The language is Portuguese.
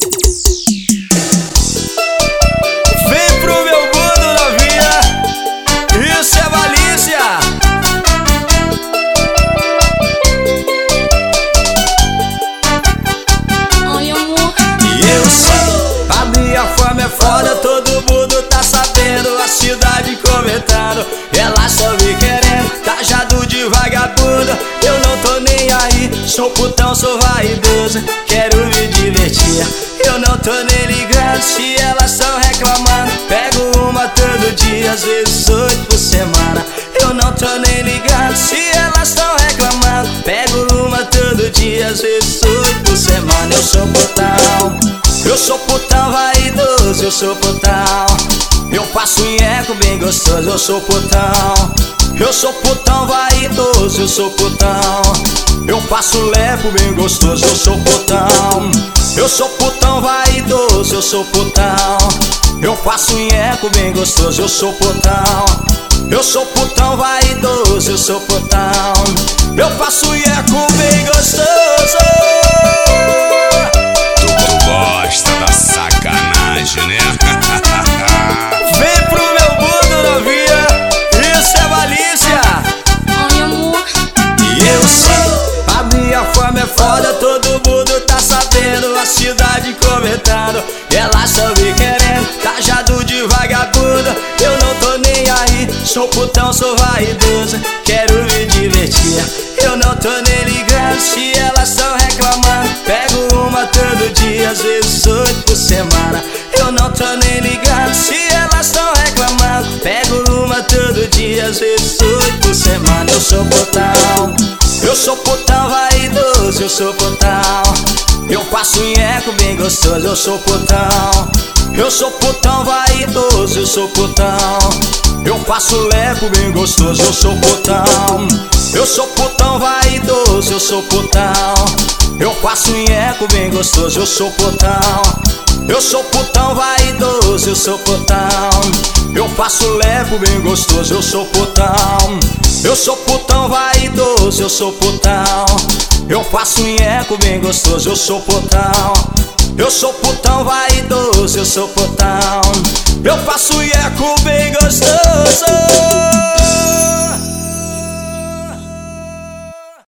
Vem pro meu mundo, novinha, isso é malícia. Oi, amor. E eu sei, a minha fama é foda, todo mundo tá sabendo, a cidade comentando, ela só me querendo, tajado de vagabunda, eu não tô nem aí, sou putão, sou vaidoso, quero me divertir, eu não tô nem ligando se elas tão reclamando, pego uma todo dia, às vezes 8 por semana, eu não tô nem ligando se elas tão reclamando, pego uma todo dia, às vezes 8 por semana, eu sou putão vaidoso, eu sou putão, eu faço nheco bem gostoso, eu sou putão. Eu sou putão vaidoso, eu sou putão, eu faço lepo bem gostoso, eu sou putão. Eu sou putão vaidoso, eu sou putão, eu faço nheco bem gostoso, eu sou putão. Eu sou putão vaidoso, eu sou putão, eu faço nheco bem gostoso. Tu gosta da sacanagem, né? Vem pro meu mundo, novinha, isso é malícia. Oi, amor. E eu sei, a minha fama é foda, todo mundo tá sabendo, a cidade comentando, ela só me querendo, tajado de vagabunda, eu não tô nem aí, sou putão, sou vaidoso, quero me divertir, eu não tô nem ligando se elas tão reclamando, pego uma todo dia, às vezes 8 por semana, eu não tô nem ligando se elas tão reclamando, pego uma todo dia, às vezes 8 por semana, eu sou putão. Eu sou putão vaidoso, eu sou putão, eu faço nheco bem gostoso, eu sou putão. Eu sou putão vaidoso, eu sou putão, eu faço lepo bem gostoso, eu sou putão. Eu sou putão vaidoso, eu sou putão, eu faço nheco bem gostoso, eu sou putão. Eu sou putão vaidoso, eu sou putão, eu faço lepo bem gostoso, eu sou putão. Eu sou putão vaidoso, eu sou putão, eu faço nheco bem gostoso, eu sou putão. Eu sou putão vaidoso, eu sou putão, eu faço nheco bem gostoso.